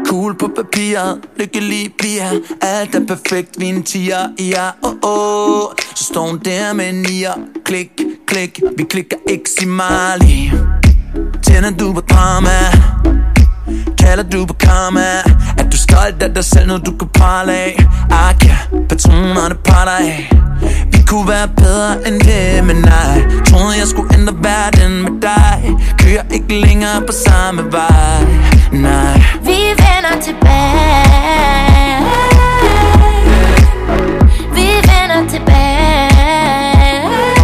Cool på papiret, lykkelig bliver. Alt er perfekt, vi en tiger, ja, Så står hun der med nier. Klik, klik, vi klikker ikke sig Marley. Tænder du på drama? Kalder du på karma? Er du stolt af dig selv, når du kan prale af? Aka, patronerne parter af. Vi kunne være bedre end det, men nej. Troede jeg skulle ændre verden med dig. Kører ikke længere på samme vej, nej. Vi vender tilbage. Vi vender tilbage.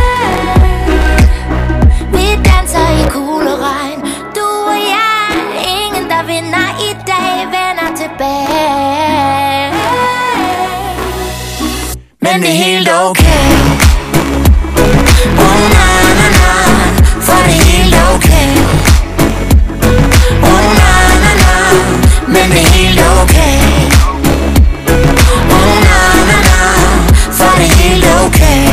Vi danser i kugle regn. Du og jeg, ingen der vinder i dag. Vender tilbage. Men det er helt okay. Oh na na na, for det er helt okay. Oh na na na, men det er helt okay. Oh na na na, for det er helt okay.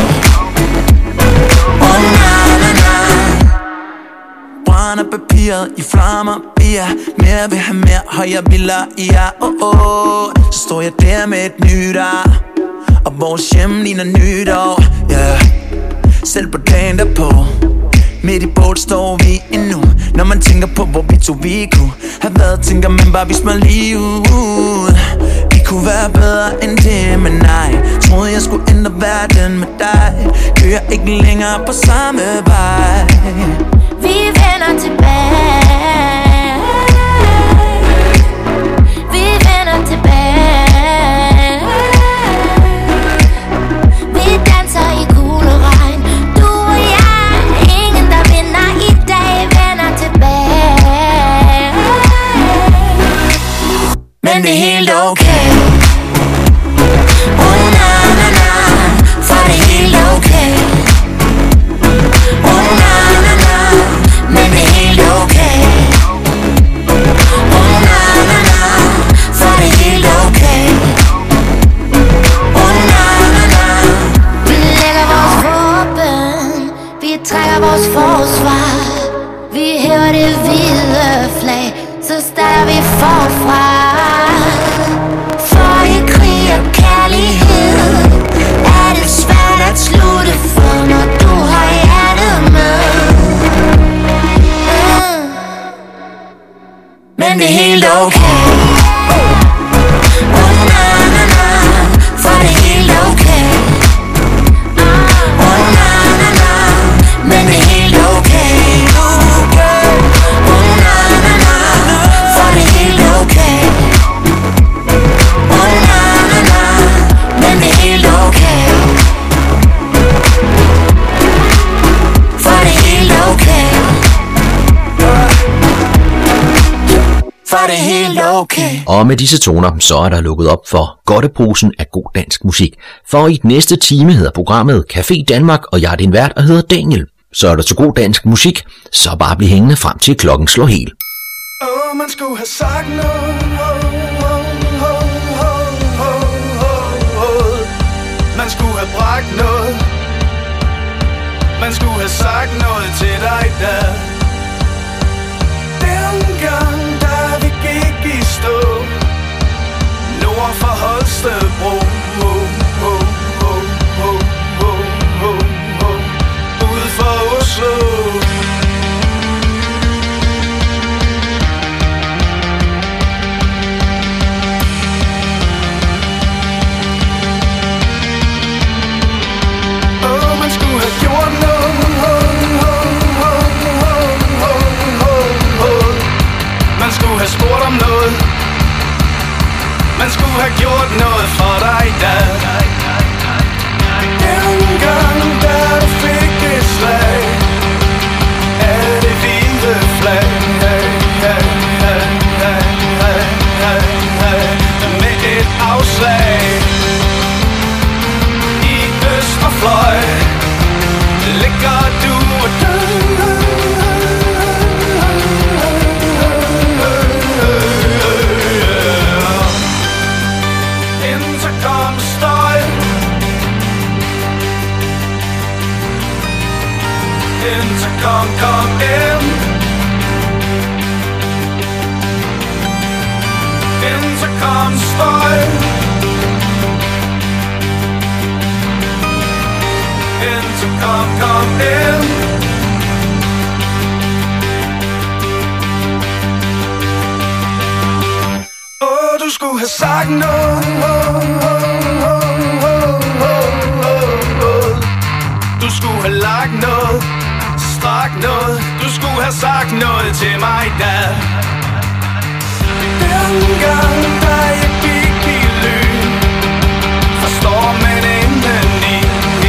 Oh na na na. Brænder papiret i flammer, ja. Mere vil have mere, højere vildere, ja, Så står jeg der med et nyt ar, og vores hjem ligner nytår, yeah. Selv på dagen derpå, midt i båd står vi endnu. Når man tænker på, hvor vi kunne have været, tænker man bare, vi smør lige ud. Vi kunne være bedre end det, men nej. Troede jeg skulle ændre verden med dig. Kører ikke længere på samme vej. Vi vender tilbage. Vi vender tilbage. Vi danser i kugle regn. Du og jeg, ingen der vinder i dag. Vender tilbage. Men det er helt okay. Oh na na na, for det er helt okay. Oh na na na, men det er helt okay. Oh na na na, for det er helt okay. Oh na na na. Vi lægger vores våben, vi trækker vores forsvar. Vi hæver det hvide flag, så starter vi forfra. For i krig og kærlighed er det svært at slutte, for når du har hjertet med. Men det er helt okay. Oh na na na, for det er helt okay. Oh na na na, men det er helt okay. Oh na na na, for det er helt okay. Oh na na na, men det er helt okay. For det er helt okay. For det er helt okay. Og med disse toner, så er der lukket op for godteposen af god dansk musik. For i den næste time hedder programmet Café Danmark, og jeg er din vært og hedder Daniel. Så er der så god dansk musik, så bare bliv hængende frem til klokken slår helt. Man skulle have sagt noget. Man skulle have bragt noget. Man skulle have sagt noget til dig der. Dengang da vi gik i stå nord for Holstebro, ude for Oslo. Man skulle have gjort noget. Man skulle have spurgt om noget. Man skulle have gjort noget for dig da. Dengang da du fik et slag af det hvide flag, med et afslag i Østerfløj, ligger du og død. Intercom-støj. Intercom, kom ind. Du skulle have sagt noget. Du skulle have lagt noget, strakt noget. Du skulle have sagt noget til mig da. Dengang da jeg gik i lyn, forstår man indeni.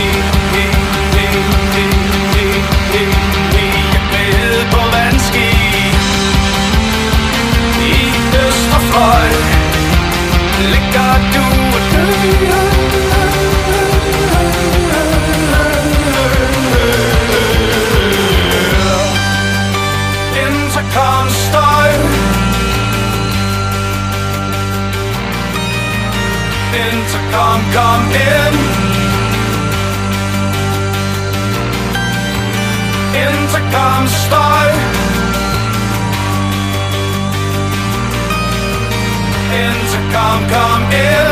Jeg glæde på vandski i Østerfløj. Ligger du og dør. Intercom-støj. Intercom, kom ind. Intercom-støj. Intercom, kom ind.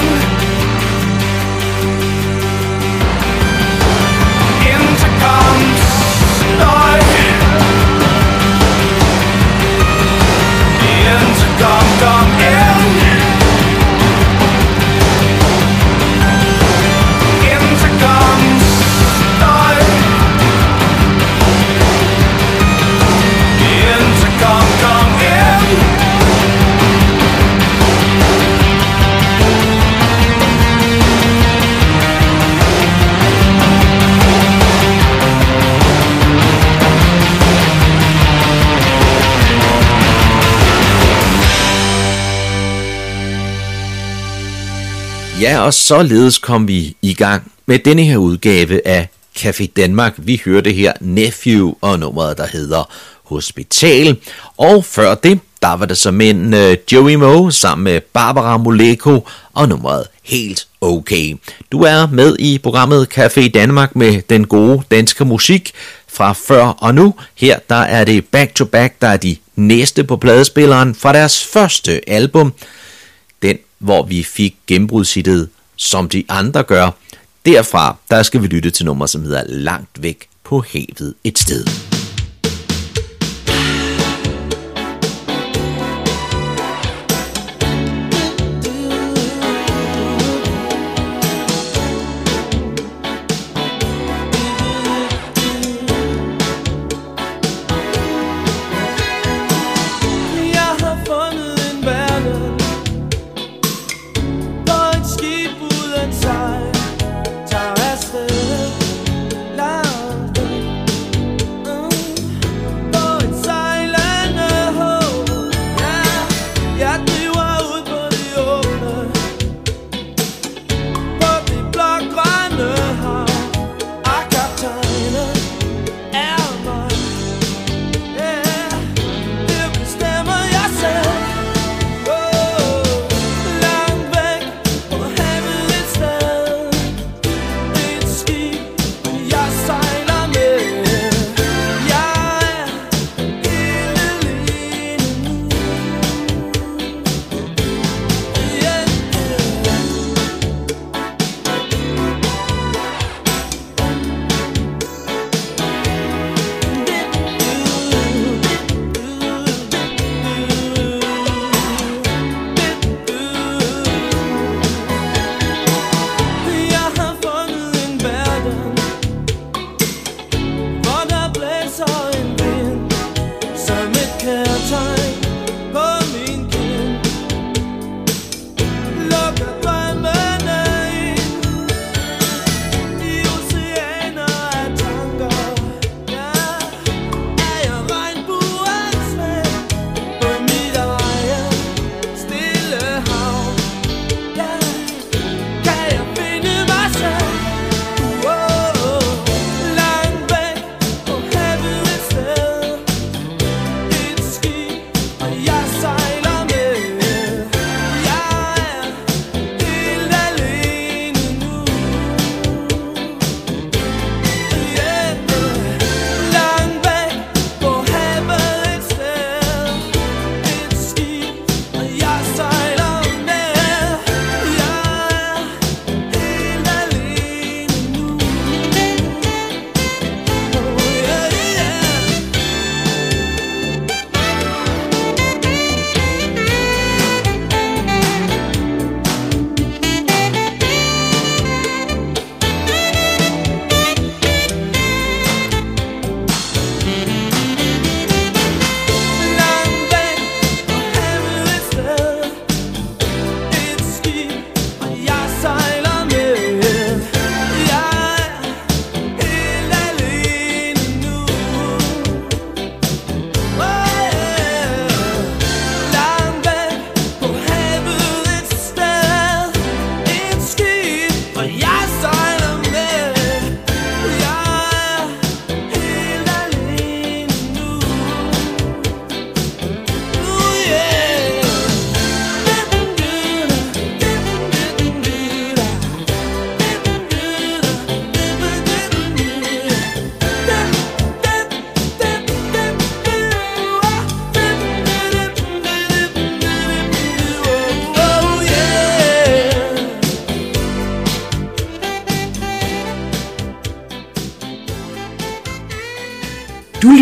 Intercom-støj. Intercom, kom ind. Intercom-støj. Intercom, kom ind. Ja, og således kom vi i gang med denne her udgave af Café Danmark. Vi hørte her Nephew og nummeret, der hedder Hospital. Og før det, der var det som en Joey Moe sammen med Barbara Moleko og nummeret Helt Okay. Du er med i programmet Café Danmark med den gode danske musik fra før og nu. Her der er det back to back, der er de næste på pladespilleren fra deres første album. Den, hvor vi fik gennembrudshittet Som de andre gør. Derfra, der skal vi lytte til nummer, som hedder Langt væk på havet et sted.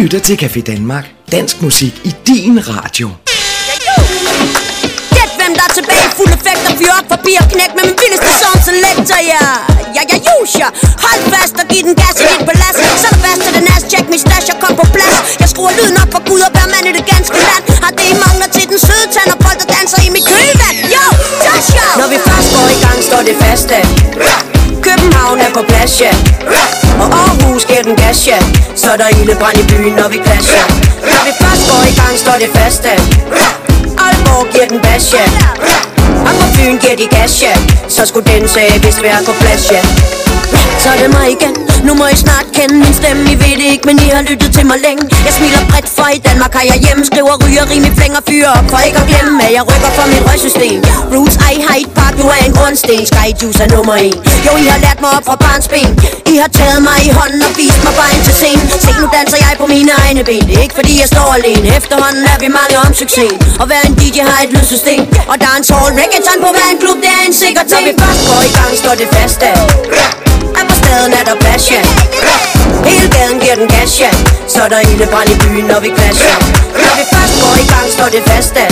lytter til Café Danmark. Dansk musik i din radio. Gæt hvem der er tilbage, fuld effekt og fyr op forbi og knæk med min vildeste songselektor, ja. Hold fast og giv den gas i dit palads. Så er det fast til den ass, check me stash og kom på plads. Jeg skruer lyden op for Gud og hver mand i det ganske land. Har det I mangler til den søde tand og folk der danser i mit kølvand. Yo, Joshua! Når vi først går i gang, står det fast, ja. København er på plads, ja. Og Aarhus giver den gas, ja. Så er der ildebrand i byen, når vi clasher. Når vi først går i gang, står det fast, ja. Aalborg giver den bas, ja. Og på byen giver de gas, ja. Så skulle den sag vist være på plads, ja. Så er det mig igen. Nu må I snart kende min stemme. I ved det ikke, men I har lyttet til mig længe. Jeg smiler bredt, for i Danmark har jeg hjemme. Skriver, ryger, rim i flæng og fyre op. For ikke at glemme, at jeg rykker for mit røgsystem. Roots, I Hyde Park, du er en grundsten. Skyjuice er nummer 1. Jo, I har lært mig op fra barnsben. I har taget mig i hånden og vist mig vejen til scenen. Se, nu danser jeg på mine egne ben. Det er ikke fordi jeg står alene. Efterhånden er vi mange om succes. Og hver en DJ har et lydsystem. Og der er en tall reggaeton på hver en klub. Det er en sikker ting. Når vi først går i gang, står det fast af. Er på staden er der plads, ja. Hele gaden giver den gas, ja. Så er der ildebrand i byen, når vi clasher. Når vi først går i gang, står det fast af.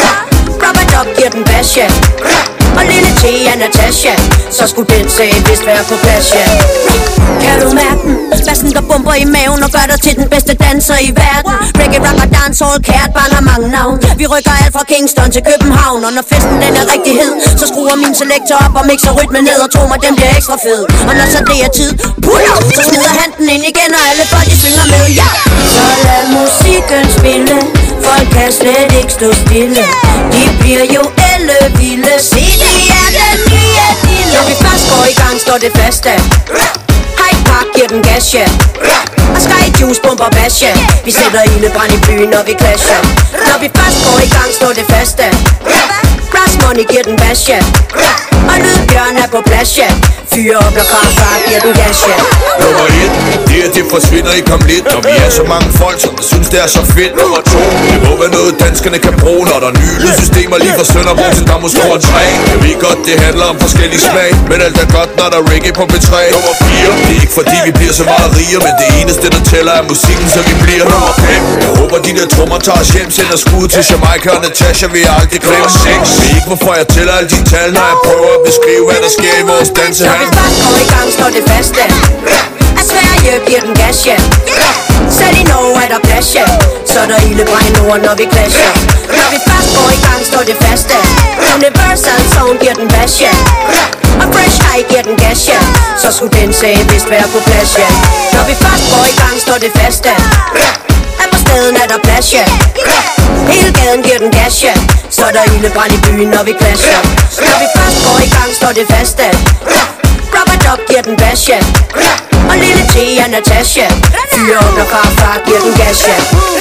Rubber Dub giver den bas, ja. Og lille T er Natasha. Så skulle den sag vist være på plads, ja. Kan du mærke den? Bassen der bomber i maven og gør dig til den bedste danser i verden. Reggae, rock og dancehall, kært barn har mange navn. Vi rykker alt fra Kingston til København. Og når festen den er rigtig hed, så skruer min selektor op og mixer rytmen ned. Og tro mig, den bliver ekstra fed. Og når så det er tid, puller, så smider han den ind igen. Og alle folk de synger med, ja. Så lad musikken spille. Folk kan slet ikke stå stille. De bliver jo ellevilde. Se, det er den nye lille. Når vi først går i gang, står det fast af. Hyde Park giver den gas, ja. Og Skyjuice bomber bas, ja. Vi sætter ildebrand i byen, når vi clasher. Når vi først går i gang, står det fast af. Brass Money giver den bas, ja. Og Lydbjørn er på plads, ja. Fyre op, når farfar giver den gas, ja. Nummer 1, det forsvinder ikke om lidt. Når vi er så mange folk, som synes det er så fedt. Nummer 2, det må være noget danskerne kan bruge. Når der er nye lydsystemer lige fra Sønderborg til Damhusgård 3. Jeg ved godt, det handler om forskellige smag, men alt er godt, når der er reggae på P3. Nummer 4, det er ikke fordi vi bliver så meget rigere, men det eneste der tæller er musikken, så vi bliver. Nummer 5, jeg håber de der trommer tager os hjem. Sender skud til Jamaica og Natasha, vil jeg aldrig glemme. 6, ved ikke hvorfor jeg tæller alle de tal, når jeg prøver at beskrive hvad der sker i vores dansehal. Når vi først går i gang, står det fast af. At Sverige giver den gas, ja. Selv i Norge er der plads, ja. Så er der ildebrand i Norden, når vi clasher. Når vi først går i gang, står det fast af. Universal Zone giver den bas, ja. Og Fresh High giver den gas, ja. Så skulle den sag vist være på plads, ja. Når vi først går i gang, står det fast af. At på staden er der plads, ja. Hele gaden giver den gas, ja. Så er der ildebrand i byen, når vi clasher. Når vi først går i gang, står det fast af. Rubber Dub giver den bas, ja. Og lille T er Natasha. Fyre op, når farfar giver den gas, ja.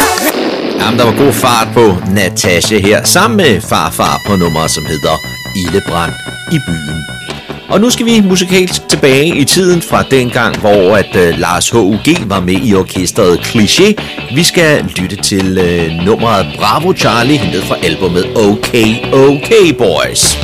Jamen, der var god fart på Natasha her, sammen med farfar på nummeret, som hedder Ildebrand i byen. Og nu skal vi musikalsk tilbage i tiden fra dengang, hvor Lars H.U.G. var med i orkestret Cliché. Vi skal lytte til nummeret Bravo Charlie, hentet fra albumet Okay Okay Boys.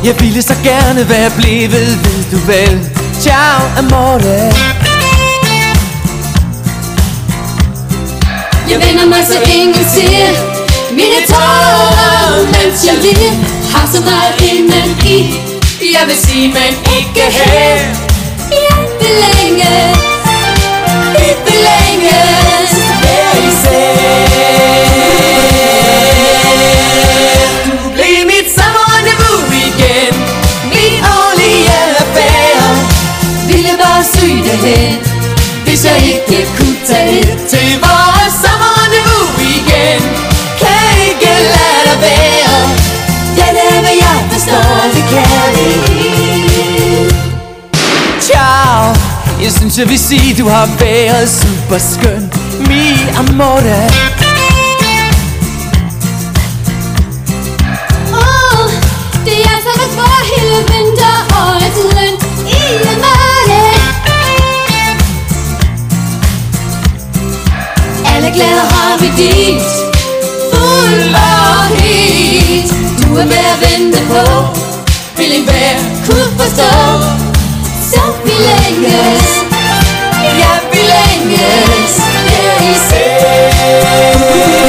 Jeg ville så gerne være blevet, ved du vel. Ciao, amore. Jeg vender mig, så ingen ser mine tårer, mens jeg lige har så meget indeni. Jeg vil sige, men ikke her. Jeg vil længes, jeg vil længes her i selv. Du blev mit sommerrendezvous igen, min årlige affære. Ville bare syge det hen, hvis jeg ikke kunne tage det til vores sommerrendezvous igen. Kan ikke lade dig være. Ja, det er hvad jeg forstår, det kærlighed. Ciao. Jeg synes jeg vil sige, du har været super skøn. Mi amore. Det er som at få hele vinterårets løn i amore. Alle glæder har vi dit, fuld og helt. Du er ved at vente på, vil en hver kunne forstå. Så vi længes, ja vi længes her i selv.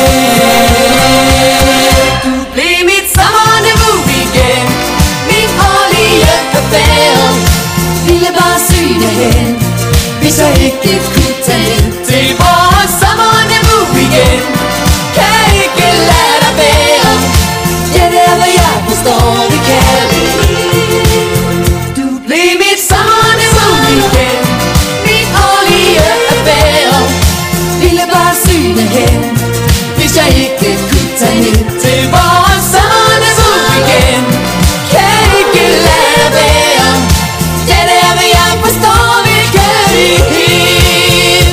Du blev mit sommerrendezvous igen, min årlige affære. Ville bare syge dig hen, hvis jeg ikke kunne tage til vores sommerrendezvous igen. Kan ikke lade dig være. Ja, det er hvad jeg forstår, det kærlighed. Du blev mit sommerrendezvous igen, min årlige affære. Ville bare syge dig hen, hvis jeg ikke kunne tage ned til vores sommerrendezvous igen. Kan ikke lade dig være. Ja, det er hvad jeg forstår, det kærlighed.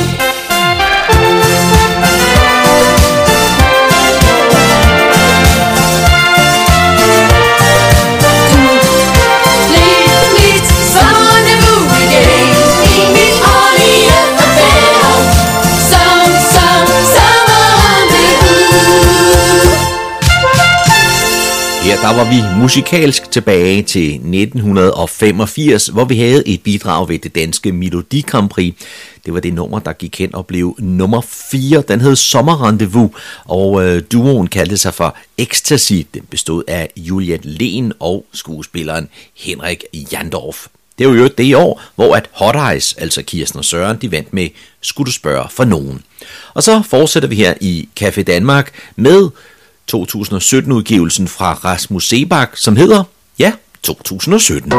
Her der var vi musikalsk tilbage til 1985, hvor vi havde et bidrag ved det danske Melodi Grand Prix. Det var det nummer, der gik hen og blev nummer 4. Den hed Sommerrendezvous, og duoen kaldte sig for Ecstasy. Den bestod af Juliette Lehn og skuespilleren Henrik Jandorf. Det er jo det i år, hvor at Hot Eyes, altså Kirsten og Søren, de vandt med Skulle du spørge for nogen. Og så fortsætter vi her i Café Danmark med 2017-udgivelsen fra Rasmus Seebach, som hedder, ja, 2017.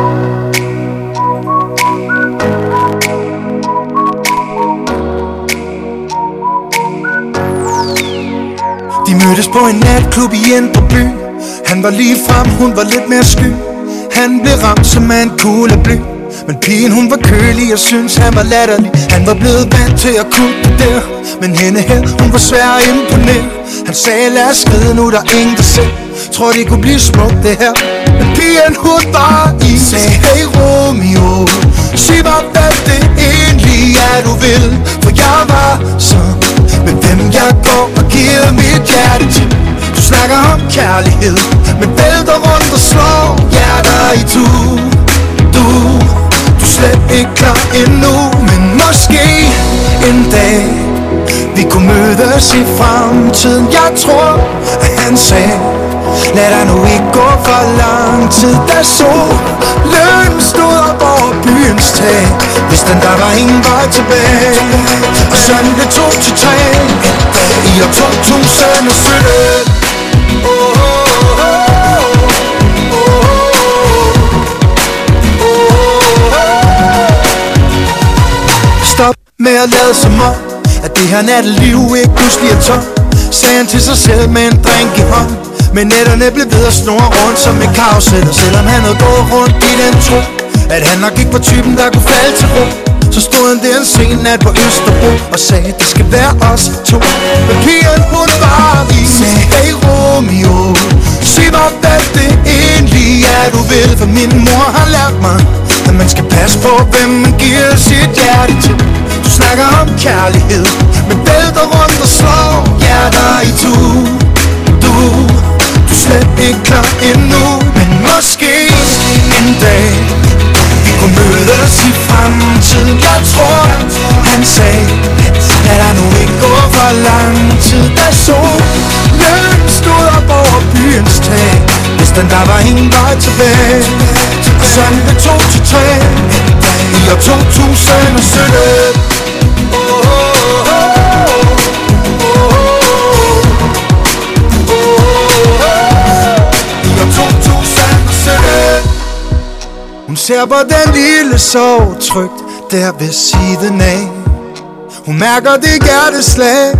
De mødtes på en natklub i Indre By. Han var lige frem, hun var lidt mere sky. Han blev ramt som af en kugle bly. Men pigen hun var kølig, jeg synes han var latterlig. Han var blevet vant til at kunne det der. Men hende her, hun var svær at imponere. Han sagde lad os skride, nu der ingen der ser. Tror det kunne blive smukt det her. Men pigen hun var i sagde hey Romeo, sig mig hvad det egentlig er du vil. For jeg var så med hvem jeg går og giver mit hjerte til. Du snakker om kærlighed, men vælter rundt og slår hjerter i tu. Du slet ikke klar endnu, men måske en dag vi kunne mødes i fremtiden. Jeg tror, at han sagde lad dig nu ikke gå for lang tid. Da solen stod op over byens tag, hvis den der var ingen vej tilbage. Og sådan det 2 til 3 i år 2017. Stop med at lade som om at det her natteliv ikke pludselig er tom, sagde han til sig selv med en drink i hånd. Men nætterne blev ved at snurre rundt som et karusel. Og selvom han havde gået rundt i den tro at han nok ikke var typen der kunne falde til ro, så stod han der en sen nat på Østerbro og sagde det skal være os to. Men pigen hun var i sagde hey Romeo, sig mig hvad det egentlig er du vil. For min mor har lært mig at man skal passe på hvem man giver sit hjerte til. Du snakker om kærlighed, men vælter rundt og slår hjerter i tu. Du slet ikke klar endnu, men måske vej tilbage. Og sådan det 2 til 3 i år 2017. Hun ser på den lille sov trygt der ved siden af. Hun mærker det hjerteslag.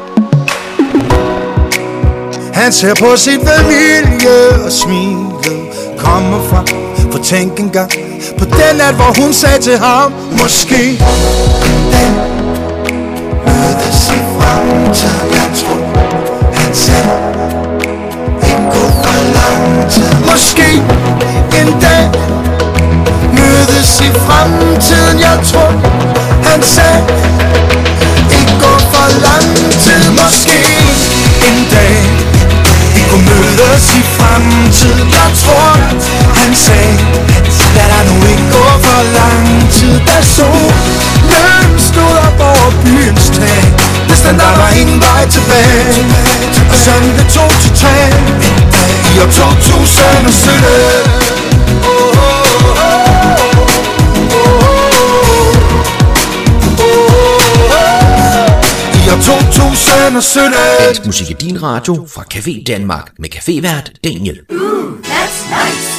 Han ser på sin familie og smilet kommer frem. For tænk engang på den nat, hvor hun sagde til ham: måske den mødes i fremtiden. Jeg tror han sagde ikke gå for lang tid. Måske en dag mødes i fremtiden. Jeg tror han sagde ikke gå for lang tid. Måske en dag vi kunne mødes i fremtiden. Jeg tror han sagde lad der nu ikke gå for lang tid. Da solen stod op over byens tag, næsten der var ingen vej tilbage. Og sådan det 2 til 3 i år 2017. I år 2017. Dansk musik i din radio fra Café Danmark med cafévært Daniel. That's nice.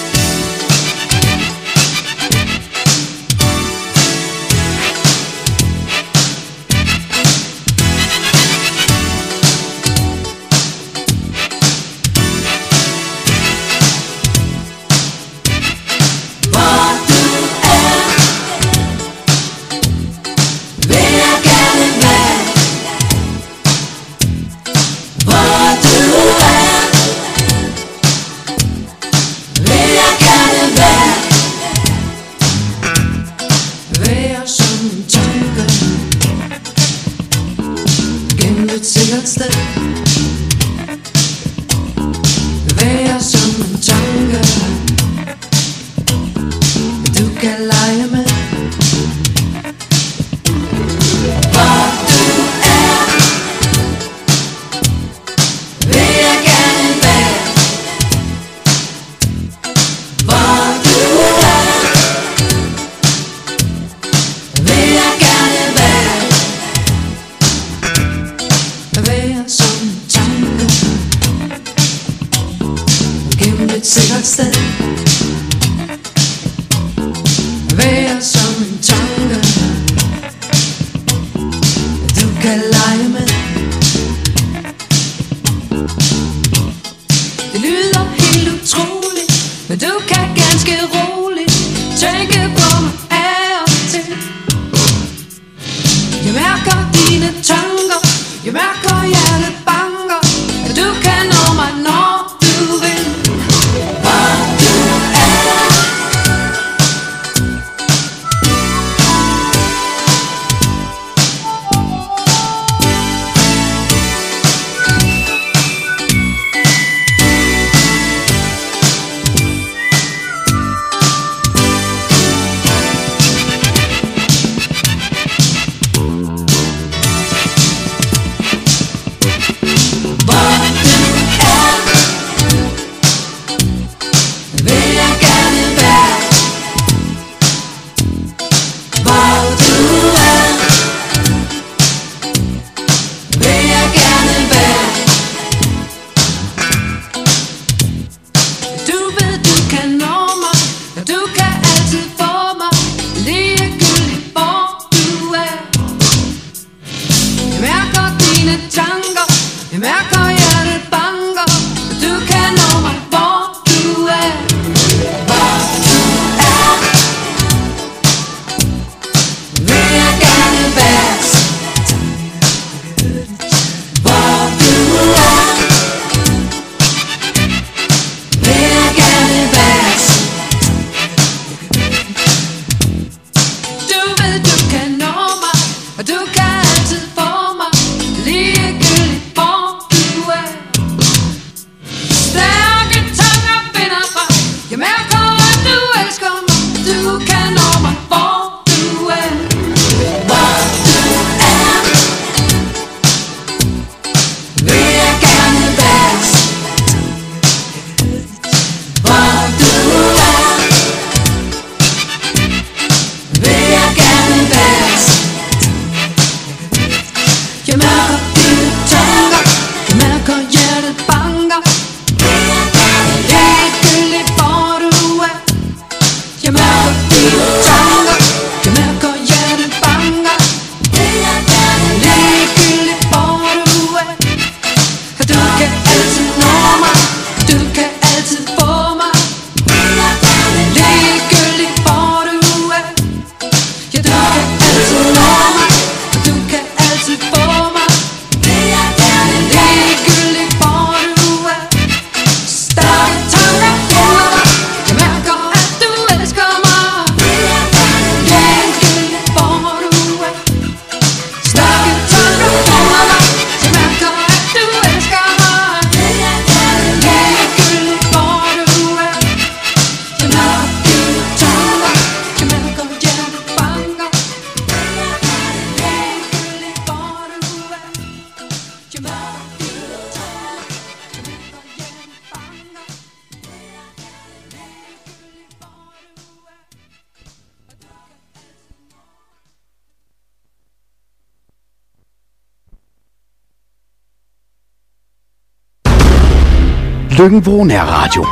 Lykken Nærradio.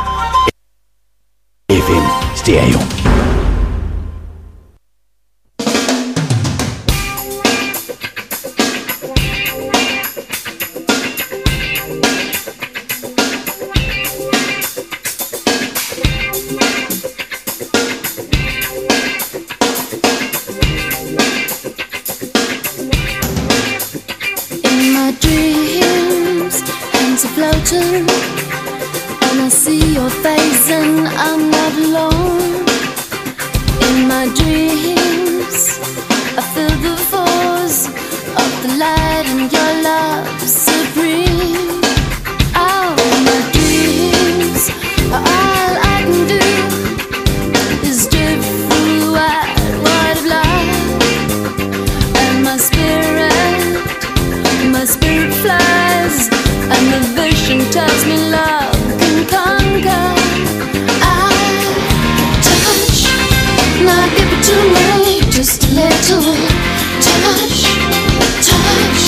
FM Stereo. And I see your face and I'm not alone. In my dreams I feel the force of the light and your love supreme. Oh, my dreams, all I can do is drift through the wide of life. And my spirit flies, and the vision tells me love can conquer. I touch, now give it to me, just a little touch, touch,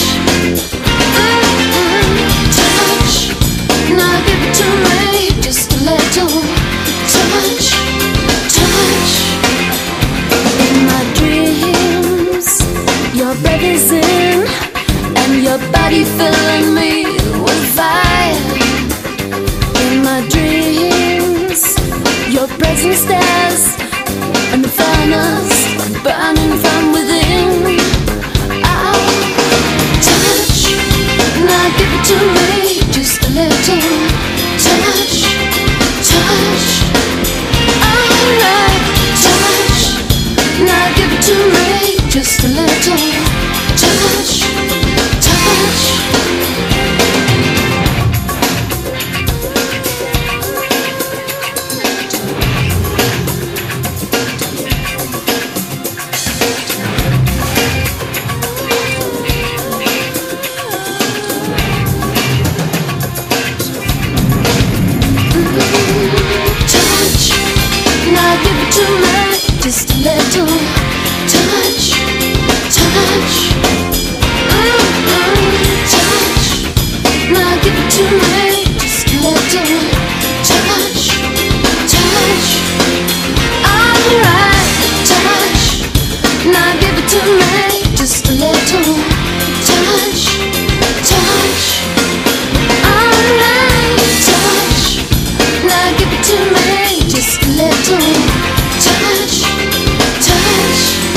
touch. Now give it to me, just a little touch, touch. In my dreams, your breath is in, and your body filling me with fire. In my dreams, your presence stares, and the furnace burning from within. I'll touch, now give it to me, just a little touch, touch. Alright, touch, now give it to me, just a little touch, touch. Just a little touch, touch, touch. Now give it to me. Just a little touch, touch. Alright, touch. Now give it to me. Just a little touch, touch. Alright, touch. Now give it to me. Just a little touch, touch,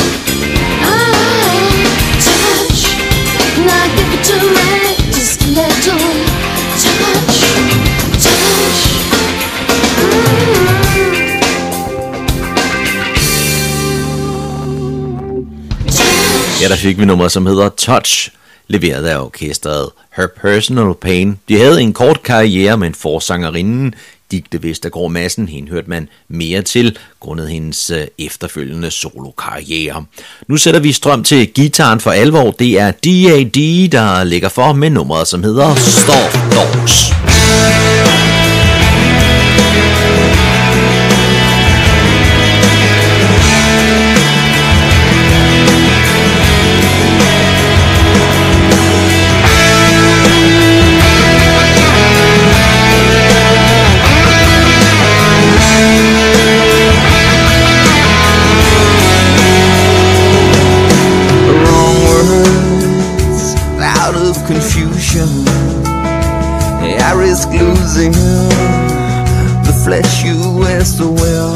touch. Now give it to me, just a little touch, touch. Ja, der fik vi nummer, som hedder Touch, leveret af orkestret Her Personal Pain. De havde en kort karriere, men forsangerinden Dicte Vestergaard Madsen, hende hørte man mere til, grundet hendes efterfølgende solokarriere. Nu sætter vi strøm til gitaren for alvor. Det er D.A.D., der ligger for med nummeret, som hedder Storm Dogs. Confusion, I risk losing the flesh you wear so well,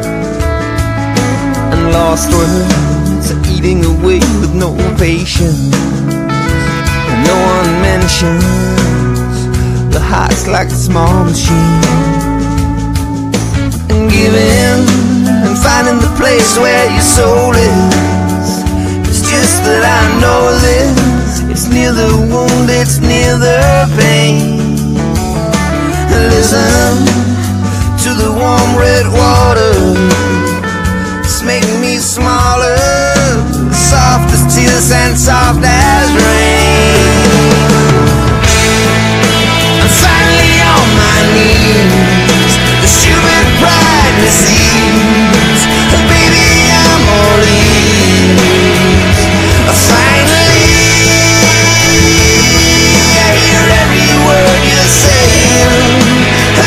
and lost words are eating away with no patience. No one mentions the heart's like a small machine, and giving and finding the place where your soul is. It's just that I know this. It's near the wound, it's near the pain. Listen to the warm red water. It's making me smaller, soft as tears and soft as rain. I'm finally on my knees, the stupid pride recedes, and baby I'm all ears. Finally I hear every word you're saying.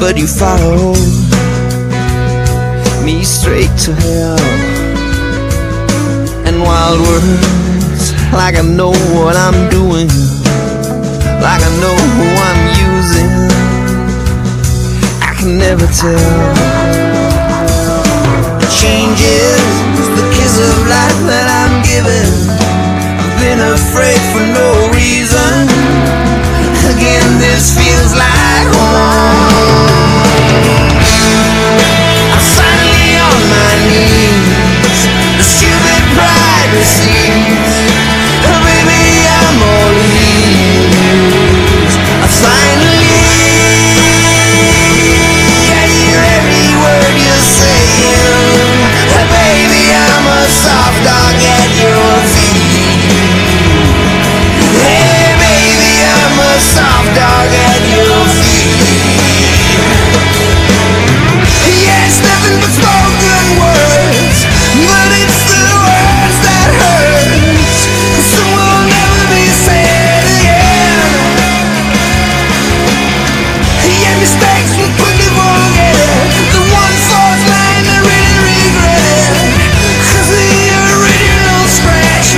but you follow me straight to hell. And wild words, like I know what I'm doing, like I know who I'm using, I can never tell. Changes, the kiss of life that I'm given. I've been afraid for no reason. Again, this feels like home. I'm finally on my knees. The stupid pride recedes. Oh, baby, I'm all ears. I finally, I hear every word you're saying. Oh, baby, I'm a soft dog at your feet. Hey, baby, I'm a soft dog at your feet. Yeah, it's nothing but spoken words, but it's the words that hurt. Some will never be said again. Yeah, mistakes will quickly forget. The one false line I really regret, 'cause the original scratch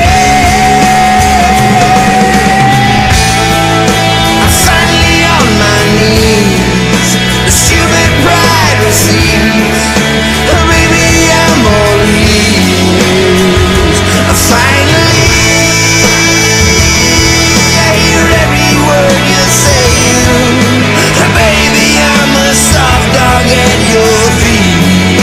remains. I'm finally on my knees. The stupid pride recedes. Oh, baby, I'm all ears. Finally, I hear every word you're saying. Oh, baby, I'm a soft dog at your feet.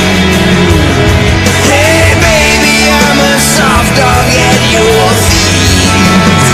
Hey, baby, I'm a soft dog at your feet.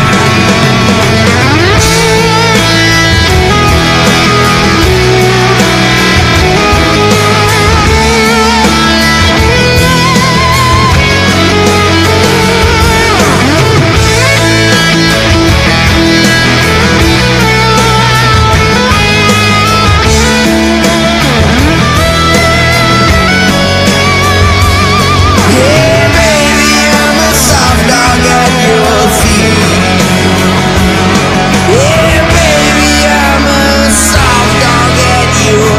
Yeah, baby, I'm a soft dog at your feet. Yeah, baby, I'm a soft dog at your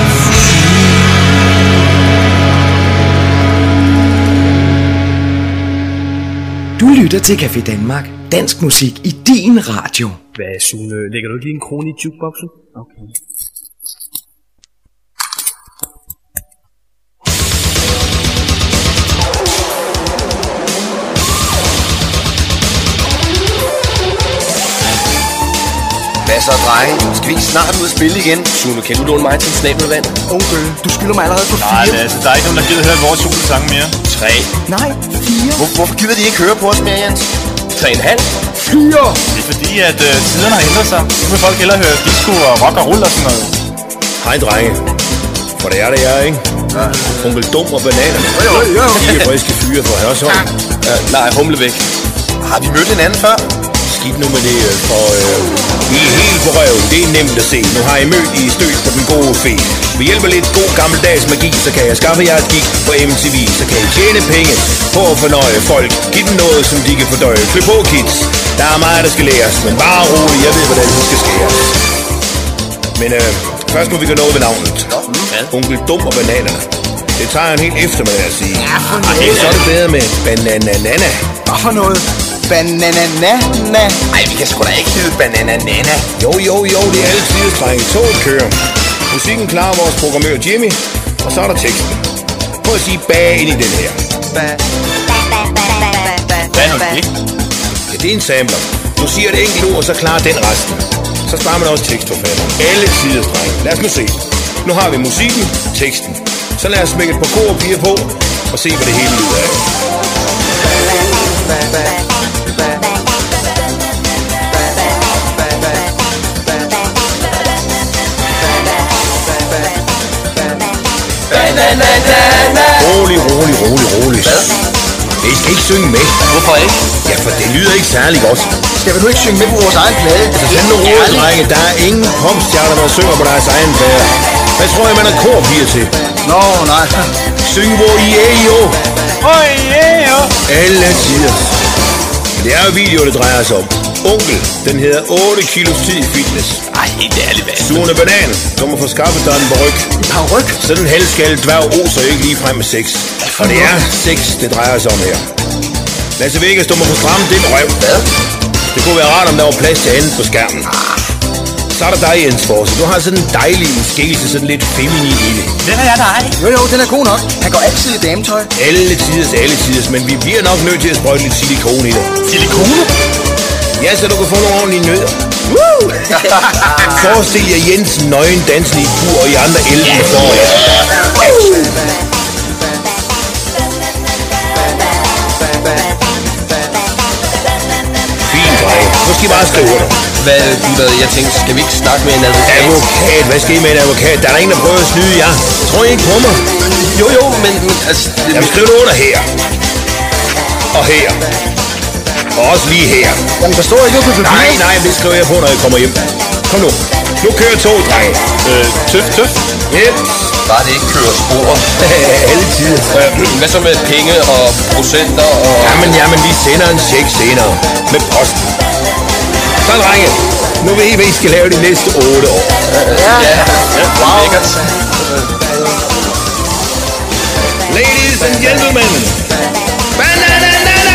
feet. Du lytter til Café Danmark. Dansk musik i din radio. Hvad, Sune? Lægger du ikke lige en krone i jukeboxen? Okay. Hvad så, drenge? Skal vi ikke snart ud og spille igen? Sune, kan du låne mig til en snabel vand? Onkel, du skylder mig allerede på 4. Nej, altså, der er ikke nogen, der gider høre vores julesange mere. 3. Nej, 4. Hvorfor gider de ikke høre på os mere, Jens? 3,5. 4. Det er fordi, at tiderne har ændret sig. Nu vil folk hellere høre disco og rock og rull og sådan noget. Hej, drenge. For det er det, jeg, ikke? Ja. Onkel Dum og Bananerne. De er friske fyre fra Hørsholm. Nej, Humlebæk. Har vi mødt hinanden før? Skidt nu med det, for I er helt på røven. Det er nemt at se. Nu har I mødt i støt på den gode fe. Ved hjælp af lidt god gammeldags magi, så kan jeg skaffe jer et gig på MTV. Så kan I tjene penge på at fornøje folk. Giv dem noget, som de kan fordøje. Klip på, kids. Der er meget, der skal læres. Men bare roligt, jeg ved, hvordan det skal skæres. Men først må vi gøre noget ved navnet. Onkel Dum og Bananerne. Det tager en helt eftermiddag at sige. Ja, for noget. Så er det bedre med Bananana. Hvad for noget? Bananana. Ej, vi kan sgu da ikke hedde Bananana. Jo, det er altid strenge. Toget kører. Musikken klarer vores programmør Jimmy. Og så er der teksten. Prøv at sige bag ind i den her. Hvad er nu det? Ja, det er en sampler. Du siger et enkelt ord, og så klarer den resten. Så sparer man også tekstforfatter. Alle tider strenge. Lad os nu se. Nu har vi musikken, teksten. Så lad os smække et par kor og piger på, og se, hvad det hele lyder af. Rolig. I skal ikke synge med. Hvorfor ikke? Ja, for det lyder ikke særlig godt. Skal vi nu ikke synge med på vores egen plade? Altså, sådan nogle ord, drenge. Der er ingen popstjerner, der synger på deres egen plade. Hvad tror jeg, man er korpiger til? Nå, nej. Syng hvor I er, jo. Jo. Alle tider. Men det er jo video, det drejer sig om. Onkel, den hedder 8 kilos tid i fitness. Ej, helt ærligt, hvad? Sugende banan. Du må få skaffet dig en paryk. En paryk? Sådan en halvskaldet dværg oser ikke lige frem med sex. Og det er sex, det drejer sig om her. Lasse Vegas, du må få strammet din røv. Hvad? Det kunne være rart, om der var plads til andet på skærmen. Så er der dig, Jens Forse. Du har sådan en dejlig skikkelse, sådan lidt feminin i det. Den er dig. Jo, den er god nok. Han går altid i dametøj. Alle tiders, men vi bliver nok nødt til at sprøjte lidt silikone i det. Silikone? Ja, så du kan få nogle ordentlige nødder. Woo! Forestil jer Jens nøgen dansende i bur, og I andre elvende for jer. Fint, dreng. Nu skal I bare skrive under. Hvad, jeg tænkte, skal vi ikke snakke med en advokat? Advokat? Hvad skal I med en advokat? Der er ingen, der prøver at snyde jer. Tror I ikke på mig? Jo, men altså... Jamen, skriv det under her. Og her. Og også lige her. Jamen, der står ikke noget på papir. Nej, det skriver jeg på, når jeg kommer hjem. Kom nu. Nu kører toget, drenge. Tøf. Yep. Bare det ikke kører spor. Alle tider. Hvad så med penge og procenter og... Jamen, vi sender en check senere. Med posten. Så, drenge. Nu ved I, hvad I skal lave de næste 8 år. Ja. Wow. Lækkert. Ladies and gentlemen. Banana!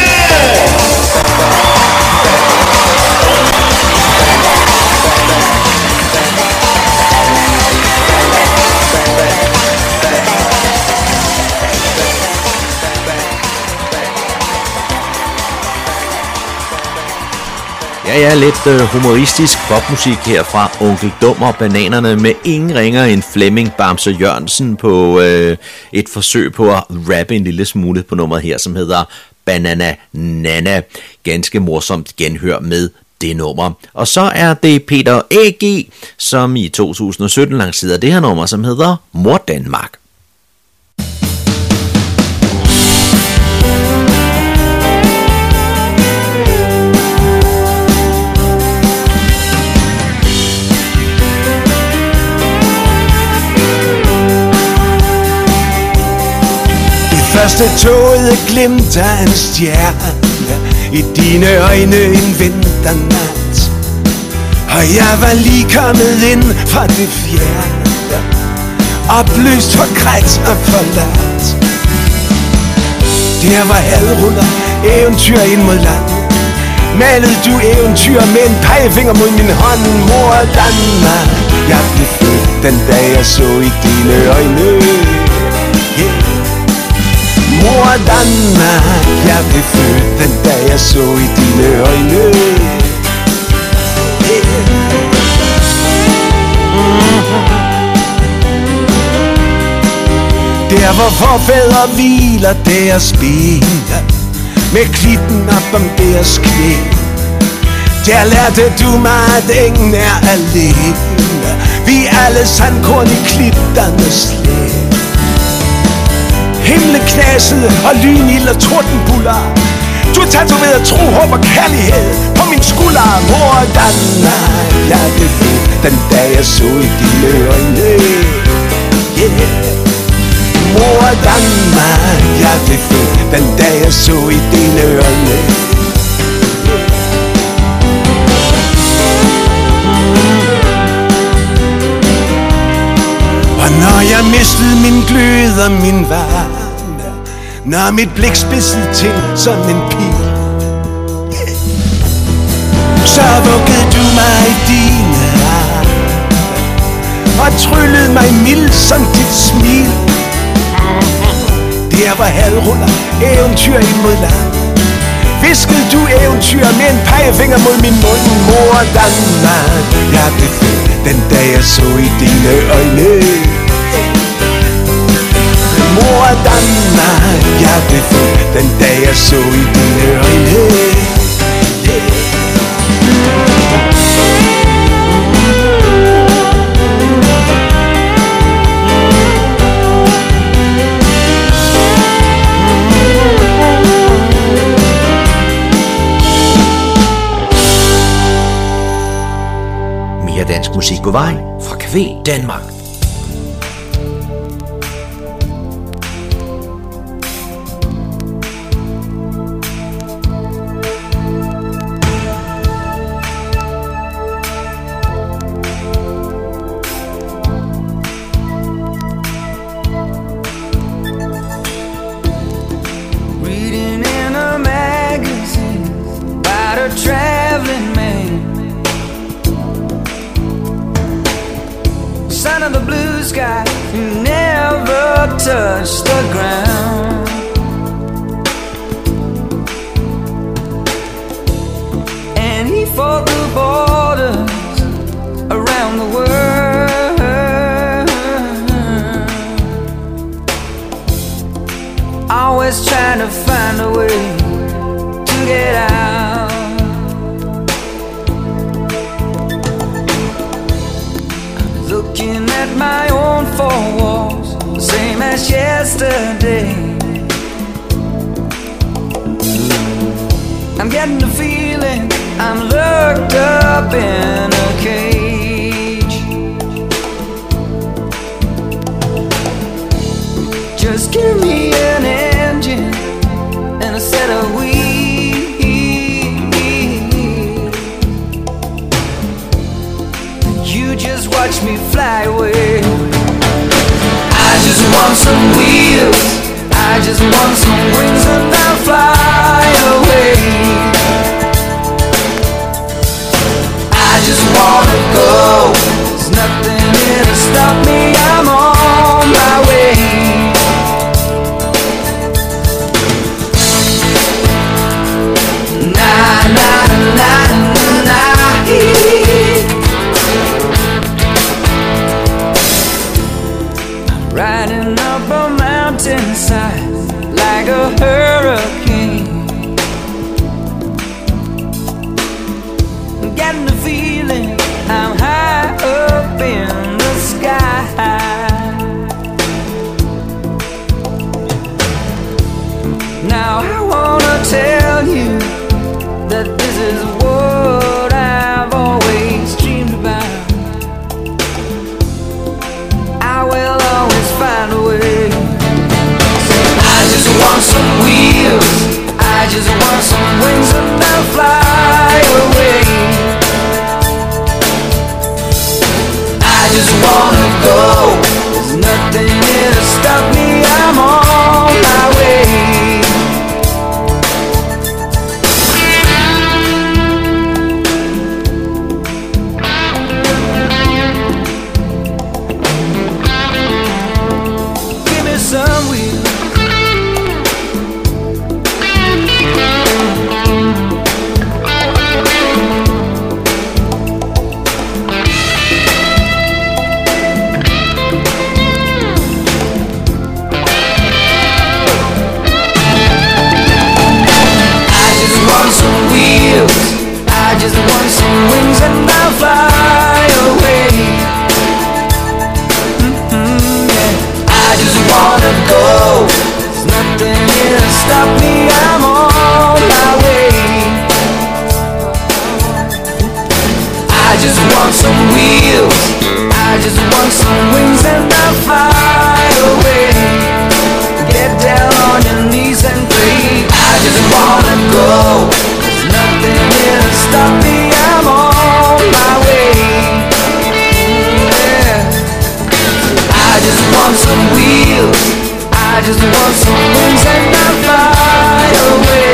Ja, lidt humoristisk popmusik her fra Onkel Dum og Bananerne med ingen ringer end Flemming Bamse Jørgensen på et forsøg på at rappe en lille smule på nummeret her, som hedder Banana Nana. Ganske morsomt genhør med det nummer. Og så er det Peter A.G., som i 2017 lancerede det her nummer, som hedder Mor Danmark. Første toget glimter en stjerne i dine øjne en vinternat. Og jeg var lige kommet ind fra det fjerne, opløst, forgrædt og forladt. Der var halvruller, eventyr ind mod land. Malede du eventyr med en pegefinger mod min hånd. Mor Danmark, jeg blev født den dag jeg så i dine øjne. Mor Danmark, jeg blev født den dag jeg så i dine øjne. Der hvor forfædre hviler deres ben, med klitten op om deres knæ. Der lærte du mig at ingen er alene. Vi er alle sandkorn i klitternes læ. Himlen knasede og lynild og tordenbuller. Du har tatoveret tro, håb og kærlighed på min skulder. Mor Danmark, jeg blev født den dag jeg så i dine øjne. Mor Danmark, jeg blev født den dag jeg så i dine øjne. Og når jeg mistede min glød og min varme, når mit blik spidsede til som en pil, så vuggede du mig i dine arme og tryllede mig mild som dit smil. Der var halvruller, eventyr ind mod land. Viskede du eventyr med en pegefinger mod min mund. Mor Danmark, jeg blev født den dag jeg så i dine øjne. Mor Danmark, jeg blev født den dag jeg så i dine øjne. Mere dansk musik på vej fra Café Danmark. touch the ground. And he fought the borders around the world, always trying to find a way to get out. Looking at my own four walls, the same as yesterday. I'm getting the feeling I'm locked up in a cage. Just give me an engine and a set of wheels. You just watch me fly away. I just want some wheels, I just want some wings and I'll fly away. I just wanna go, there's nothing here to stop me, I'm on my way. Na na na na. Riding up a mountainside like a hurricane. I'm getting the feeling I'm high up in the sky. Now I wanna tell you that this is what I've always dreamed about. I will always find a way. I just want some wheels, I just want some wings and I'll fly away. I just wanna go, there's nothing here to stop me, I'm on my way. I just want some wings and I'll fly away. Yeah. I just wanna go, there's nothing here to stop me, I'm on my way. I just want some wheels, I just want some wings and I'll fly away. Get down on your knees and pray. I just wanna go, nothing here to stop me, I'm on my way. Yeah. I just want some wheels, I just want some wings and I'll fly away.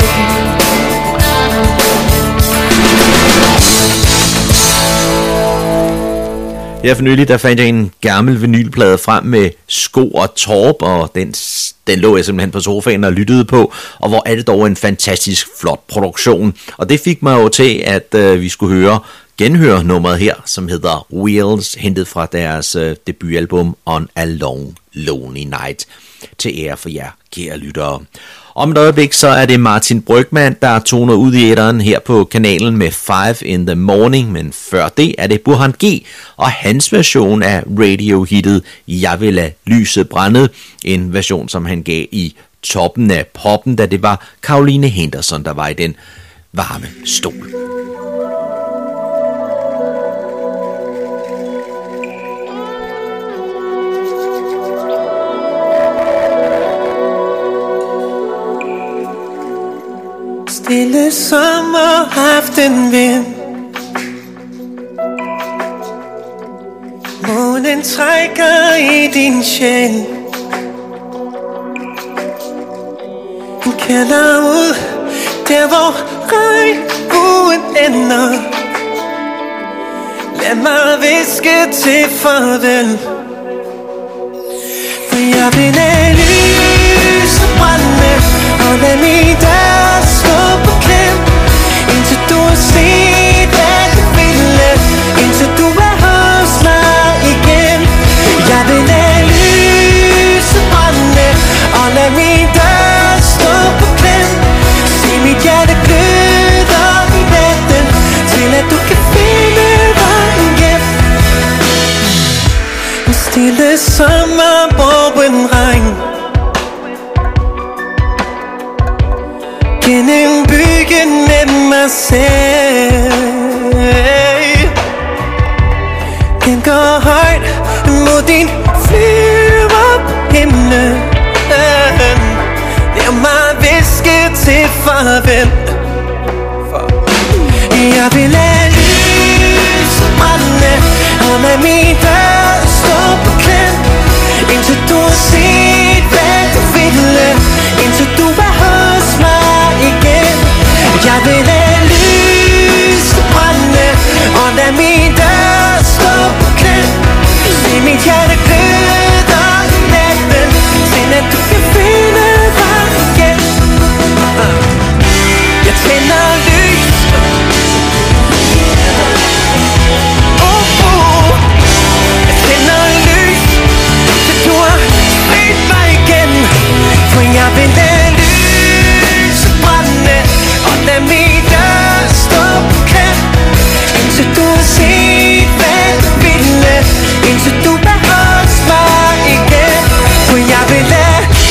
Her for nylig, der fandt jeg en gammel vinylplade frem med Sko og Torp, og den lå jeg simpelthen på sofaen og lyttede på, og hvor er det dog en fantastisk flot produktion. Og det fik mig jo til, at vi skulle genhøre nummeret her, som hedder Wheels, hentet fra deres debutalbum On a Long Lonely Night, til ære for jer, kære lyttere. Om et øjeblik, så er det Martin Brygmann, der toner ud i æteren her på kanalen med 5 in the Morning, men før det er det Burhan G og hans version af radio-hittet Jeg vil lade lyset brænde, en version, som han gav i toppen af poppen, da det var Caroline Henderson, der var i den varme stol. Stille sommeraftenvind, månen trækker i din sjæl. Den kalder ud der hvor regnbuen ender. Lad mig viske til farvel, for jeg vil myself. Den går højt mod din flyverhimmel. Lad mig viske til farvel. Jeg vil lade lyset brænde og lad min dør stå på klem, indtil du har set hvad du ville, indtil du er hos mig igen. Jeg vil lade lyset brænde og lad min dør stå på klem. Se mit hjerte gløder i natten, til at du kan finde dig igen. Jeg tænder lys. Jeg tænder lys, til du har set mig igen. For jeg vil lade lyset brænde og lad min dør stå på klem, indtil du har set hvad du ville, indtil du er hos mig igen. For jeg vil lade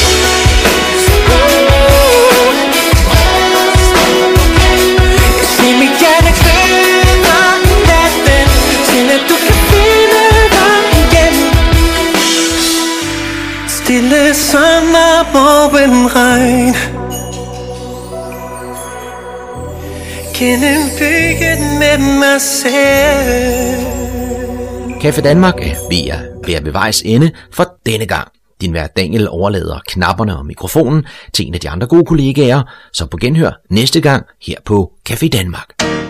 se mit hjerte gløder i natten, til at du kan finde dig igen. Stille sommer, morgenregn, gennem byen med mig selv. Café Danmark er ved at være ved vejs ende for denne gang. Din vært Daniel overlader knapperne og mikrofonen til en af de andre gode kollegaer, så på genhør næste gang her på Café Danmark.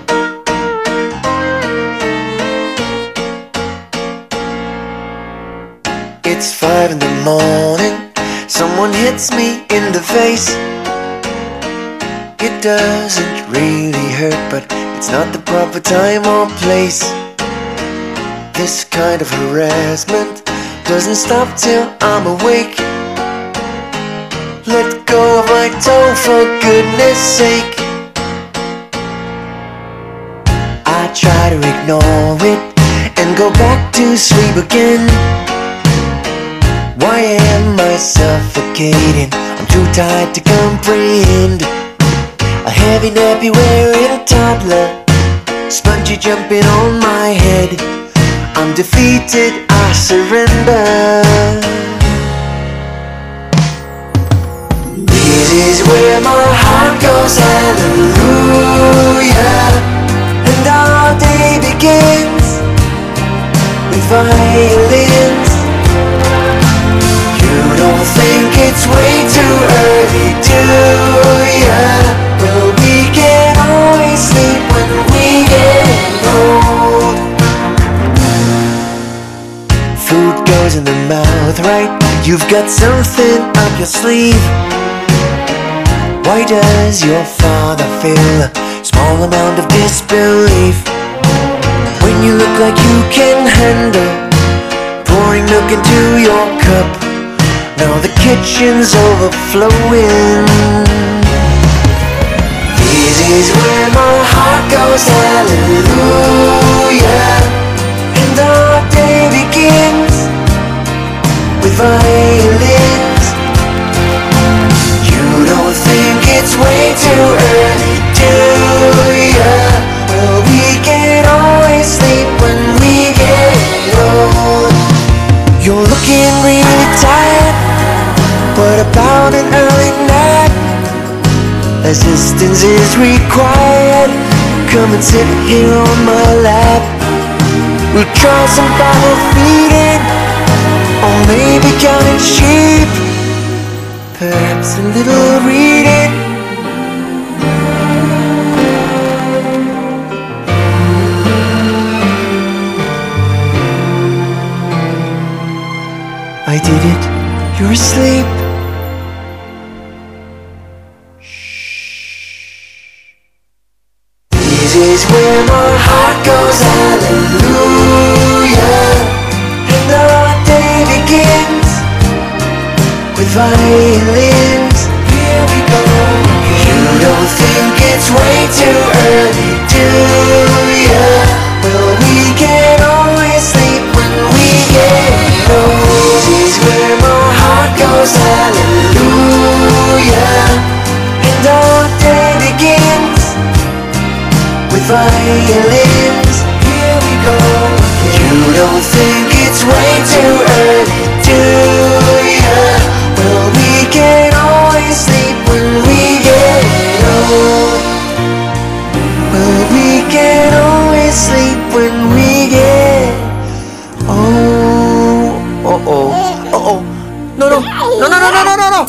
It's 5 in the morning, someone hits me in the face. It doesn't really hurt, but it's not the proper time or place. This kind of harassment doesn't stop till I'm awake. Let go of my toe for goodness sake. I try to ignore it and go back to sleep again. Why am I suffocating? I'm too tired to comprehend. A heavy nappy wearing toddler, spongy jumping on my head. I'm defeated, I surrender. This is where my heart goes, hallelujah. And our day begins with violins. You don't think it's way too early, do ya? Well, we can always sleep when we get old. Food goes in the mouth, right? You've got something up your sleeve. Why does your father feel a small amount of disbelief when you look like you can handle pouring milk into your cup? Now the kitchen's overflowing. This is where my heart goes, hallelujah. And our day begins with violins. You don't think it's way too early, do ya? Well, we can always sleep when we get old. You're looking really tired. What about an early nap? Assistance is required. Come and sit here on my lap. We'll try some bottle feeding, or maybe counting sheep. Perhaps a little reading. I did it. You're asleep. This is where my heart goes, hallelujah. And our day begins with violins. Here we go. You don't think it's way too early, do ya? Well, we can always sleep when we get old. This is where my heart goes, hallelujah. And our day begins feelings. Here we go. You don't think it's way too early, do ya? Well, we can always sleep when we get old. Well, we can always sleep when we get old. Uh-oh. Uh-oh. No, no. No, no, no, no, no, no, no.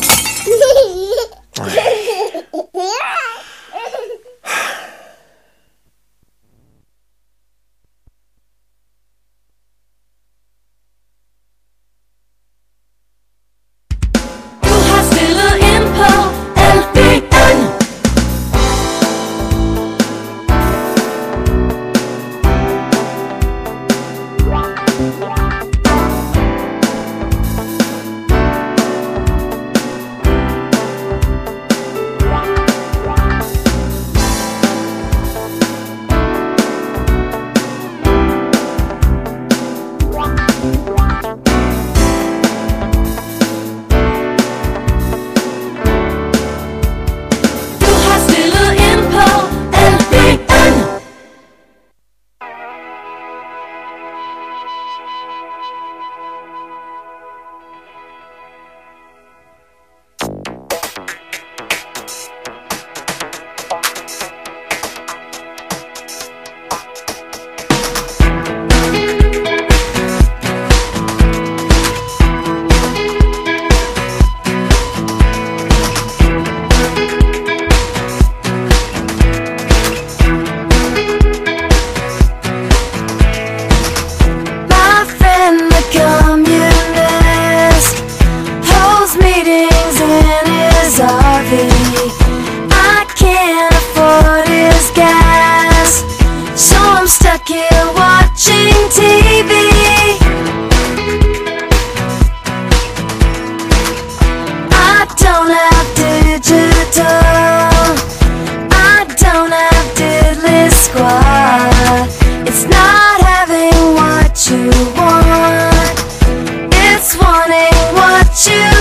It's not having what you want, it's wanting what you